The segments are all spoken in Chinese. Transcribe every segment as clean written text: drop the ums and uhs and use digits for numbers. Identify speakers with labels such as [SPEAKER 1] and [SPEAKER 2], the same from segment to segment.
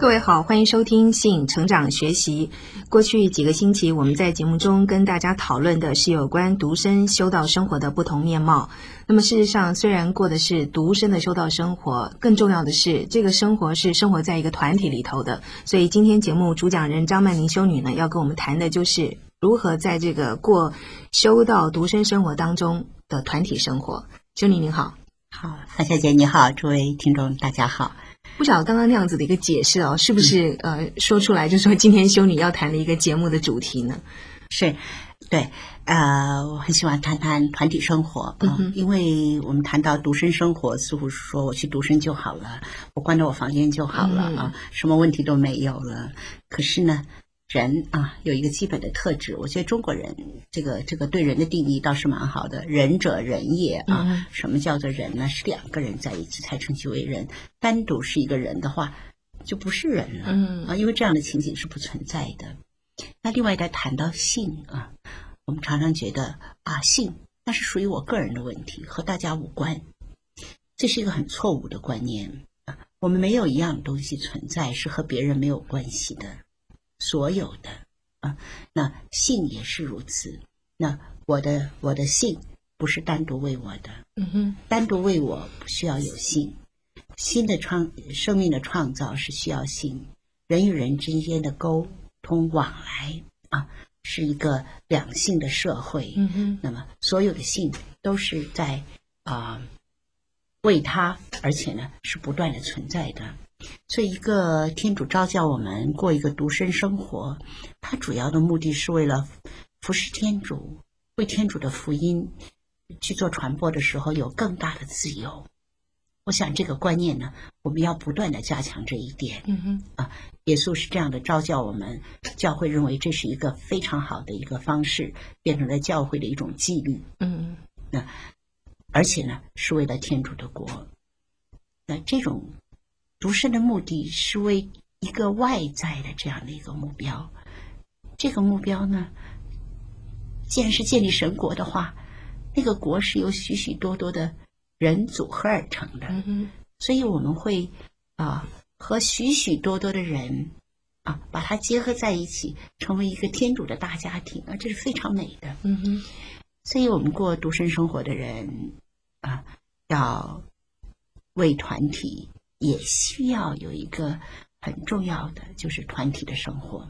[SPEAKER 1] 各位好，欢迎收听性成长学习。过去几个星期，我们在节目中跟大家讨论的是有关独身修道生活的不同面貌。那么事实上，虽然过的是独身的修道生活，更重要的是，这个生活是生活在一个团体里头的。所以今天节目主讲人张曼玲修女呢，要跟我们谈的就是如何在这个过修道独身生活当中的团体生活。修女您好。
[SPEAKER 2] 好，范小姐你好，诸位听众大家好。
[SPEAKER 1] 不晓得刚刚那样子的一个解释哦，是不是说出来就说今天修女要谈的一个节目的主题呢？
[SPEAKER 2] 是，对，我很喜欢谈谈团体生活因为我们谈到独身生活，似乎是说我去独身就好了，我关到我房间就好了什么问题都没有了。可是呢，人有一个基本的特质，我觉得中国人这个对人的定义倒是蛮好的，仁者仁也什么叫做人呢？是两个人在一起才称其为人，单独是一个人的话就不是人了因为这样的情景是不存在的。那另外再谈到性我们常常觉得性那是属于我个人的问题，和大家无关，这是一个很错误的观念我们没有一样东西存在是和别人没有关系的，所有的那性也是如此。那我的性不是单独为我的单独为我不需要有性。新的生命的创造是需要性，人与人之间的沟通往来是一个两性的社会那么所有的性都是在为他，而且呢是不断的存在的。所以一个天主召叫我们过一个独身生活，它主要的目的是为了服侍天主，为天主的福音去做传播的时候有更大的自由。我想这个观念呢，我们要不断的加强这一点耶稣是这样的召叫我们，教会认为这是一个非常好的一个方式，变成了教会的一种纪律那而且呢是为了天主的国。那这种独身的目的是为一个外在的这样的一个目标，这个目标呢既然是建立神国的话，那个国是由许许多多的人组合而成的所以我们会和许许多多的人把它结合在一起，成为一个天主的大家庭这是非常美的所以我们过独身生活的人要为团体也需要有一个很重要的就是团体的生活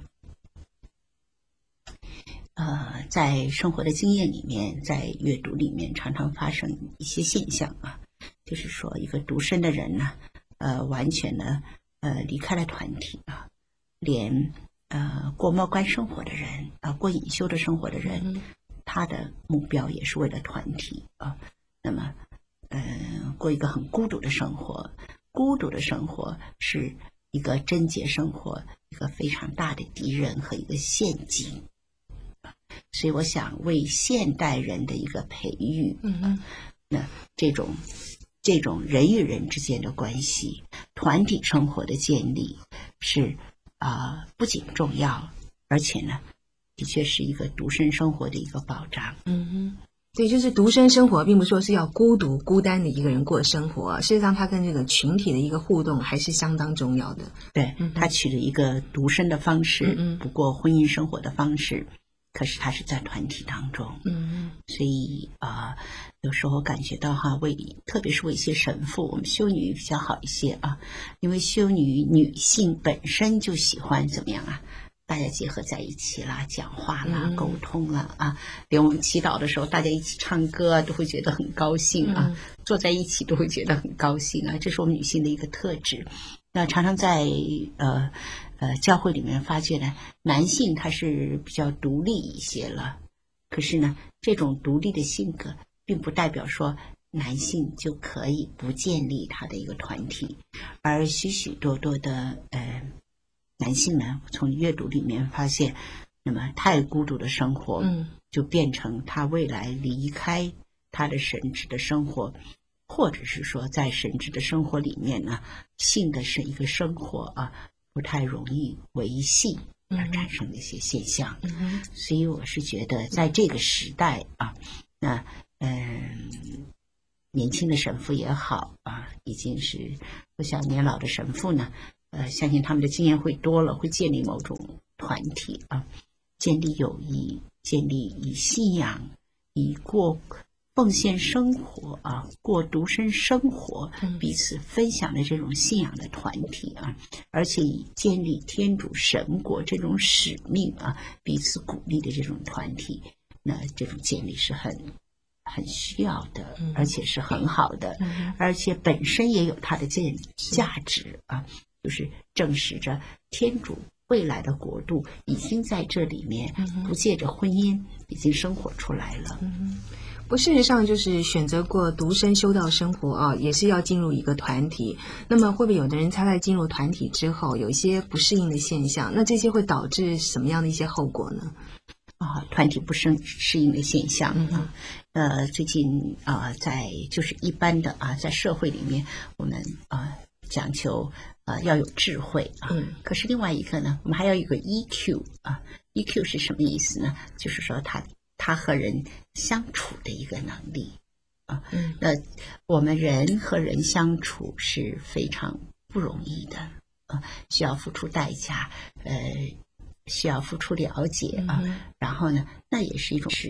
[SPEAKER 2] 在生活的经验里面，在阅读里面常常发生一些现象就是说一个独身的人呢完全呢离开了团体连过末观生活的人过隐修的生活的人他的目标也是为了团体那么过一个很孤独的生活，孤独的生活是一个贞洁生活一个非常大的敌人和一个陷阱所以我想为现代人的一个培育那这种人与人之间的关系，团体生活的建立是不仅重要，而且呢的确是一个独身生活的一个保障
[SPEAKER 1] 对，就是独身生活并不说是要孤独孤单的一个人过生活事实上他跟这个群体的一个互动还是相当重要的。
[SPEAKER 2] 对他取了一个独身的方式不过婚姻生活的方式，可是他是在团体当中所以有时候感觉到特别是为一些神父，我们修女比较好一些因为修女女性本身就喜欢怎么样大家结合在一起啦，讲话啦沟通啦连我们祈祷的时候大家一起唱歌都会觉得很高兴坐在一起都会觉得很高兴这是我们女性的一个特质。那常常在教会里面发觉呢，男性他是比较独立一些了，可是呢这种独立的性格并不代表说男性就可以不建立他的一个团体，而许许多多的男性呢，从阅读里面发现，那么太孤独的生活就变成他未来离开他的神职的生活，或者是说在神职的生活里面呢，性的是一个生活不太容易维系而产生的一些现象所以我是觉得在这个时代那年轻的神父也好已经是不像年老的神父呢相信他们的经验会多了，会建立某种团体啊，建立友谊，建立以信仰、以过奉献生活啊，过独身生活，彼此分享的这种信仰的团体啊，而且以建立天主神国这种使命啊，彼此鼓励的这种团体，那这种建立是很需要的，而且是很好的，而且本身也有它的价值啊，就是证实着天主未来的国度已经在这里面，不借着婚姻已经生活出来了。
[SPEAKER 1] 不，事实上就是选择过独身修道生活啊，也是要进入一个团体。那么会不会有的人他在进入团体之后有一些不适应的现象？那这些会导致什么样的一些后果呢？
[SPEAKER 2] 团体不适应的现象啊，最近在就是一般的在社会里面，我们讲求要有智慧啊，可是另外一个呢，我们还要有一个 EQ 啊 ，EQ 是什么意思呢？就是说他和人相处的一个能力啊，那我们人和人相处是非常不容易的啊，需要付出代价，需要付出了解啊，然后呢，那也是一种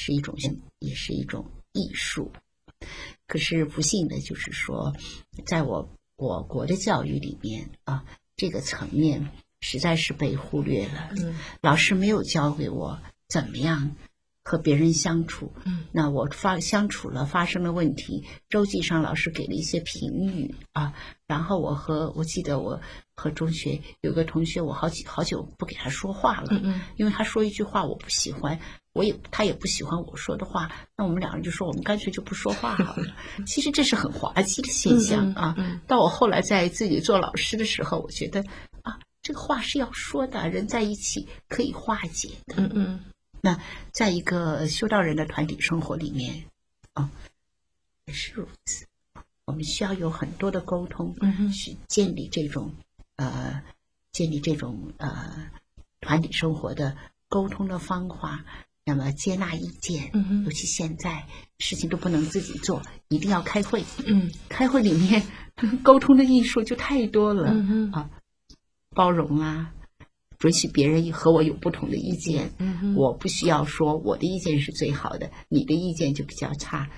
[SPEAKER 2] 艺术。可是不幸的就是说，在我国的教育里面啊，这个层面实在是被忽略了。老师没有教给我怎么样和别人相处。那我相处了，发生了问题，周记上老师给了一些评语啊，然后我记得我和中学有个同学，我好久不给他说话了，因为他说一句话我不喜欢，他也不喜欢我说的话，那我们两人就说我们干脆就不说话好了。其实这是很滑稽的现象啊。到我后来在自己做老师的时候，我觉得这个话是要说的，人在一起可以化解的。那在一个修道人的团体生活里面也是如此，我们需要有很多的沟通，去建立这种团体生活的沟通的方法，那么接纳意见，尤其现在事情都不能自己做，一定要开会。开会里面沟通的艺术就太多了包容啊，准许别人和我有不同的意见，我不需要说我的意见是最好的，你的意见就比较差，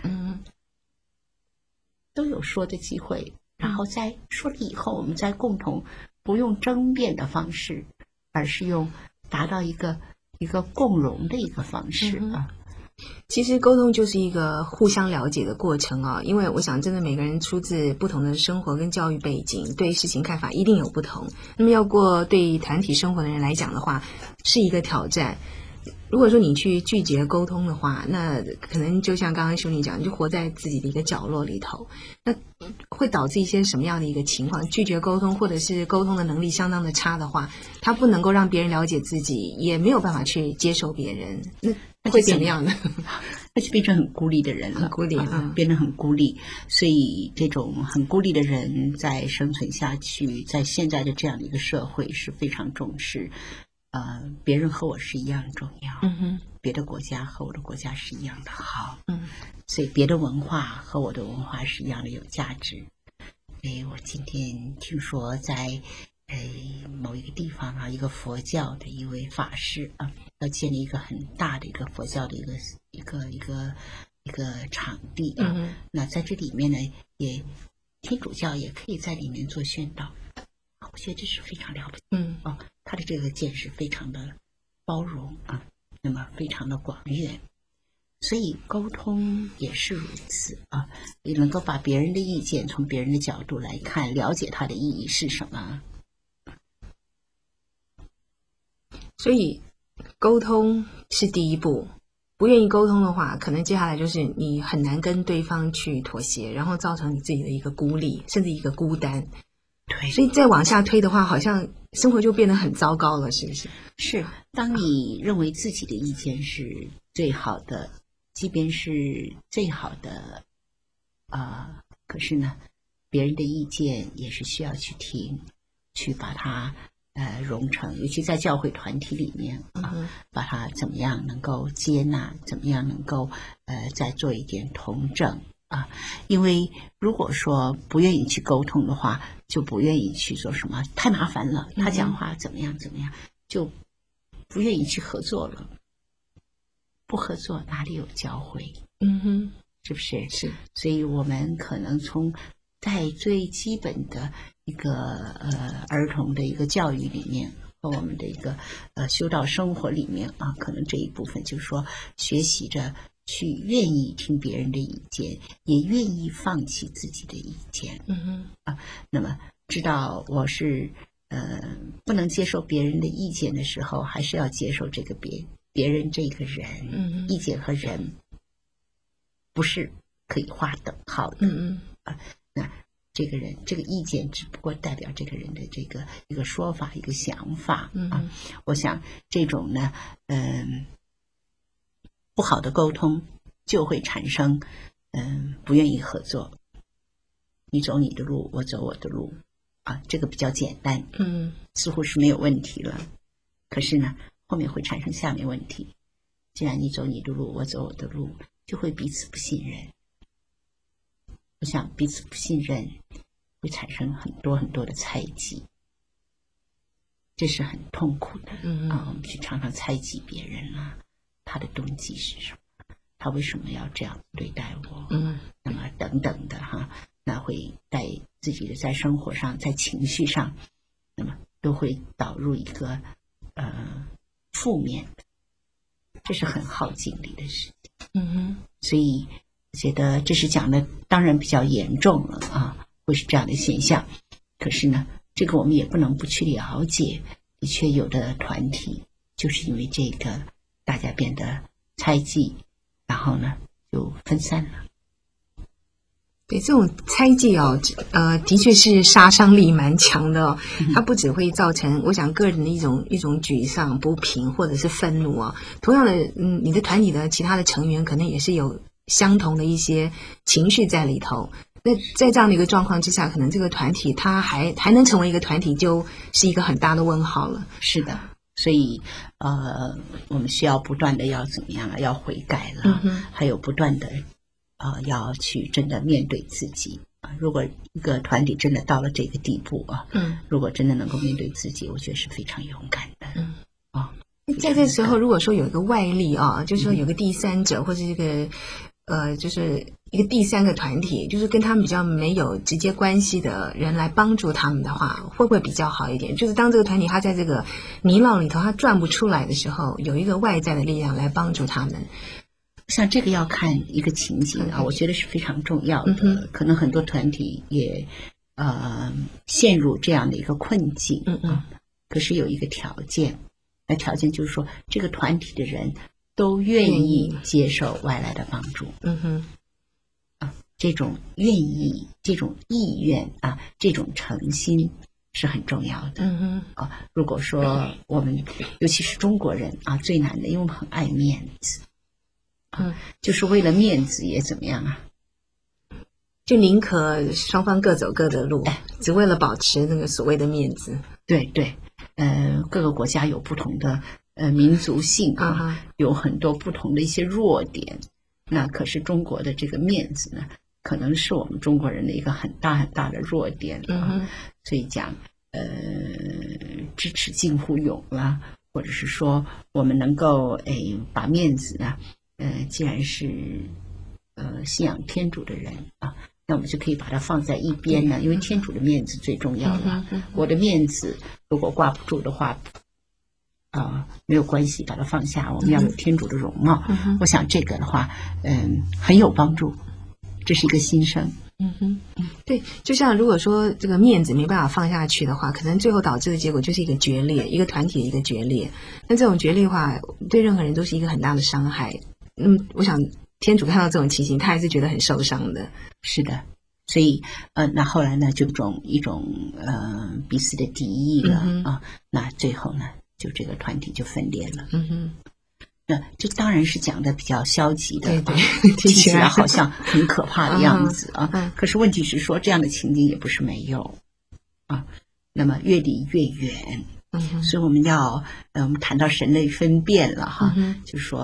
[SPEAKER 2] 都有说的机会。然后在说了以后，我们再共同不用争辩的方式，而是用达到一个共融的一个方式啊。
[SPEAKER 1] 其实沟通就是一个互相了解的过程啊，因为我想真的每个人出自不同的生活跟教育背景，对事情看法一定有不同。那么要过对团体生活的人来讲的话，是一个挑战。如果说你去拒绝沟通的话，那可能就像刚刚兄弟讲，你就活在自己的一个角落里头，那会导致一些什么样的一个情况？拒绝沟通，或者是沟通的能力相当的差的话，他不能够让别人了解自己，也没有办法去接受别人，那会怎么样呢？
[SPEAKER 2] 那就变成很孤立的人了，
[SPEAKER 1] 很孤立
[SPEAKER 2] 变得很孤立。所以这种很孤立的人在生存下去，在现在的这样的一个社会是非常重视别人和我是一样重要，别的国家和我的国家是一样的好，所以别的文化和我的文化是一样的有价值。我今天听说在某一个地方一个佛教的一位法师要建立一个很大的一个佛教的一个场地那在这里面呢，也天主教也可以在里面做宣导，我觉得这是非常了不起。他的这个见识非常的包容那么非常的广远，所以沟通也是如此也能够把别人的意见从别人的角度来看，了解他的意义是什么。
[SPEAKER 1] 所以沟通是第一步，不愿意沟通的话，可能接下来就是你很难跟对方去妥协，然后造成你自己的一个孤立，甚至一个孤单。对，所以再往下推的话，好像生活就变得很糟糕了，是不是？
[SPEAKER 2] 是，当你认为自己的意见是最好的，即便是最好的可是呢，别人的意见也是需要去听，去把它融成，尤其在教会团体里面把它怎么样能够接纳，怎么样能够再做一点统整因为如果说不愿意去沟通的话，就不愿意去做什么，太麻烦了。他讲话怎么样，就不愿意去合作了。不合作哪里有教会？是不是？
[SPEAKER 1] 是。
[SPEAKER 2] 所以我们可能从在最基本的一个儿童的一个教育里面和我们的一个修道生活里面可能这一部分就是说学习着去愿意听别人的意见，也愿意放弃自己的意见。那么知道我是不能接受别人的意见的时候，还是要接受这个别人这个人。意见和人不是可以划等号的。那这个人这个意见只不过代表这个人的这个一个说法，一个想法。我想这种呢不好的沟通就会产生不愿意合作，你走你的路，我走我的路这个比较简单，似乎是没有问题了。可是呢后面会产生下面问题，既然你走你的路，我走我的路，就会彼此不信任。我想彼此不信任会产生很多很多的猜忌，这是很痛苦的。我们去常常猜忌别人他的动机是什么，他为什么要这样对待我？那么等等的那会在自己的在生活上，在情绪上，那么都会导入一个负面的，这是很耗精力的事情。所以我觉得这是讲的当然比较严重了会是这样的现象。可是呢这个我们也不能不去了解，的确有的团体就是因为这个大家变得猜忌，然后呢就分散了。
[SPEAKER 1] 对，这种猜忌的确是杀伤力蛮强的它不只会造成我想个人的一种沮丧、不平或者是愤怒同样的你的团体的其他的成员可能也是有相同的一些情绪在里头。那在这样的一个状况之下，可能这个团体它还能成为一个团体，就是一个很大的问号了。
[SPEAKER 2] 是的，所以我们需要不断的要怎么样要悔改了，还有不断的要去真的面对自己如果一个团体真的到了这个地步如果真的能够面对自己，我觉得是非常勇敢的。
[SPEAKER 1] 在这时候如果说有一个外力就是说有个第三者或者这个就是一个第三个团体，就是跟他们比较没有直接关系的人来帮助他们的话，会不会比较好一点？就是当这个团体他在这个泥淖里头他转不出来的时候，有一个外在的力量来帮助他们。
[SPEAKER 2] 像这个要看一个情景我觉得是非常重要的。可能很多团体也陷入这样的一个困境可是有一个条件，那条件就是说这个团体的人都愿意接受外来的帮助。这种愿意，这种意愿这种诚心是很重要的。如果说我们尤其是中国人最难的，因为我们很爱面子就是为了面子也怎么样
[SPEAKER 1] 就宁可双方各走各的路，只为了保持那个所谓的面子。
[SPEAKER 2] 对对，各个国家有不同的民族性有很多不同的一些弱点。那可是中国的这个面子呢，可能是我们中国人的一个很大很大的弱点所以讲知耻近乎勇了，或者是说我们能够把面子呢既然是信仰天主的人那我们就可以把它放在一边呢，因为天主的面子最重要了。我的面子如果挂不住的话没有关系，把它放下，我们要有天主的容貌我想这个的话很有帮助，这是一个心声。
[SPEAKER 1] 对，就像如果说这个面子没办法放下去的话，可能最后导致的结果就是一个决裂，一个团体的一个决裂。那这种决裂的话，对任何人都是一个很大的伤害。我想天主看到这种情形，他还是觉得很受伤的。
[SPEAKER 2] 是的，所以那后来呢就一种彼此的敌意了那最后呢就这个团体就分裂了。那这当然是讲的比较消极的，
[SPEAKER 1] 对
[SPEAKER 2] 听起来好像很可怕的样子可是问题是说这样的情景也不是没有那么越离越远所以我们要我们谈到神类分辨了就是说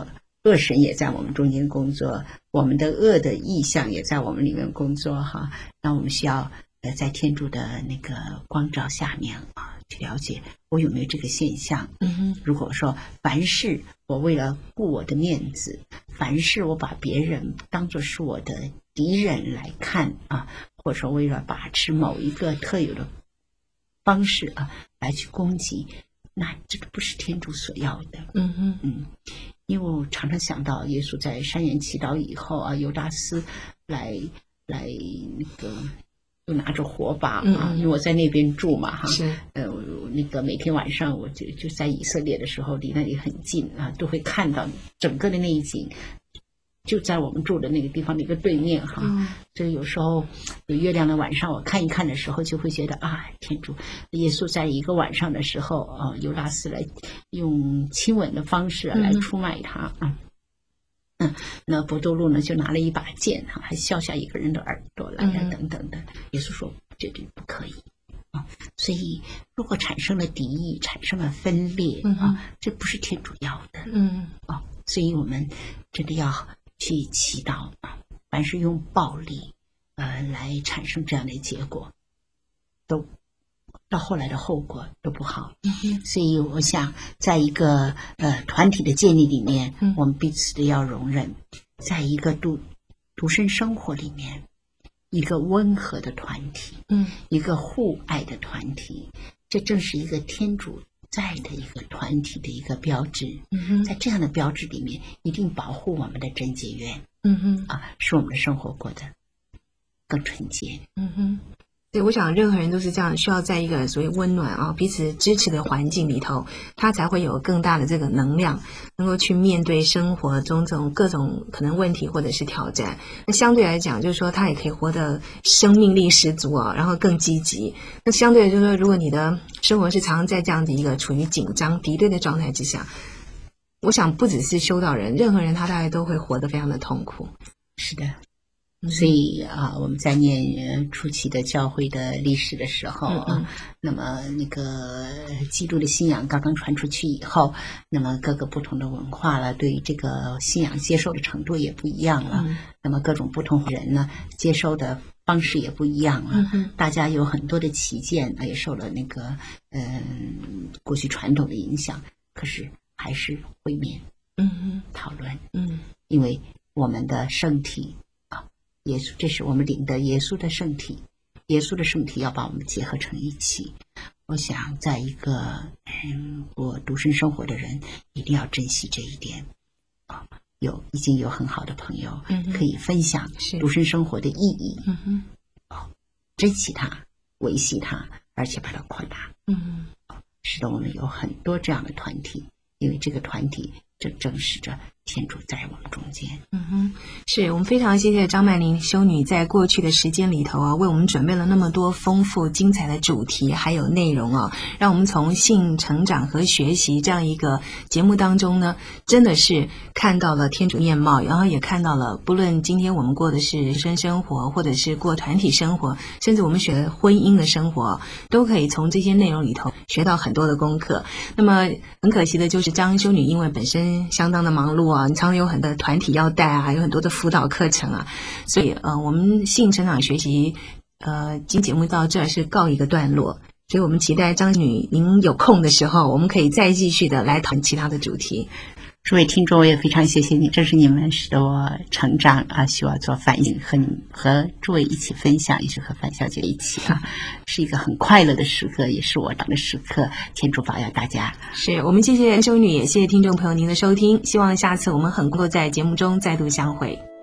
[SPEAKER 2] 恶神也在我们中间工作，我们的恶的意象也在我们里面工作哈。那我们需要在天主的那个光照下面去了解我有没有这个现象。如果说凡事我为了顾我的面子，凡事我把别人当作是我的敌人来看或者说为了把持某一个特有的方式来去攻击，那这个不是天主所要的。因为我常常想到耶稣在山园祈祷以后犹达斯来那个就拿着火把因为我在那边住嘛
[SPEAKER 1] 是
[SPEAKER 2] 那个每天晚上我就在以色列的时候离那里很近都会看到整个的那一景，就在我们住的那个地方的一个对面所以有时候有月亮的晚上我看一看的时候就会觉得天主耶稣在一个晚上的时候尤达斯来用亲吻的方式来出卖他那伯多禄呢就拿了一把剑还削下一个人的耳朵来等等的。耶稣说绝对不可以所以如果产生了敌意，产生了分裂这不是天主要的所以我们真的要去祈祷凡是用暴力来产生这样的结果，都到后来的后果都不好。所以我想在一个团体的建立里面我们彼此的要容忍，在一个独身生活里面一个温和的团体一个互爱的团体，这正是一个天主在的一个团体的一个标志。在这样的标志里面一定保护我们的贞洁院使我们的生活过得更纯洁。
[SPEAKER 1] 对，我想任何人都是这样，需要在一个所谓温暖彼此支持的环境里头，他才会有更大的这个能量，能够去面对生活中这种各种可能问题或者是挑战。那相对来讲，就是说他也可以活得生命力十足然后更积极。那相对就是说，如果你的生活是常常在这样的一个处于紧张敌对的状态之下，我想不只是修道人，任何人他大概都会活得非常的痛苦。
[SPEAKER 2] 是的。所以我们在念初期的教会的历史的时候那么那个基督的信仰刚刚传出去以后，那么各个不同的文化了对于这个信仰接受的程度也不一样了那么各种不同人呢接受的方式也不一样了大家有很多的歧见也受了那个过去传统的影响，可是还是会面讨论因为我们的圣体耶稣，这是我们领的耶稣的圣体，耶稣的圣体要把我们结合成一起。我想在一个过独身生活的人一定要珍惜这一点已经有很好的朋友可以分享独身生活的意义珍惜它，维系它，而且把它扩大使得我们有很多这样的团体，因为这个团体正证实着天主在我们中间。
[SPEAKER 1] 是我们非常谢谢张曼玲修女在过去的时间里头为我们准备了那么多丰富精彩的主题还有内容让我们从性成长和学习这样一个节目当中呢，真的是看到了天主面貌，然后也看到了不论今天我们过的是独身生活，或者是过团体生活，甚至我们学婚姻的生活，都可以从这些内容里头学到很多的功课。那么很可惜的就是张修女因为本身相当的忙碌常常有很多团体要带有很多的辅导课程所以我们性成长学习今节目到这儿是告一个段落，所以我们期待张女您有空的时候我们可以再继续的来谈其他的主题。
[SPEAKER 2] 诸位听众，我也非常谢谢你，这是你们使得我成长希望做反应和诸位一起分享，也是和范小姐一起是一个很快乐的时刻，也是我当的时刻。天主保佑大家。
[SPEAKER 1] 是我们谢谢修女，也谢谢听众朋友您的收听，希望下次我们很快在节目中再度相会。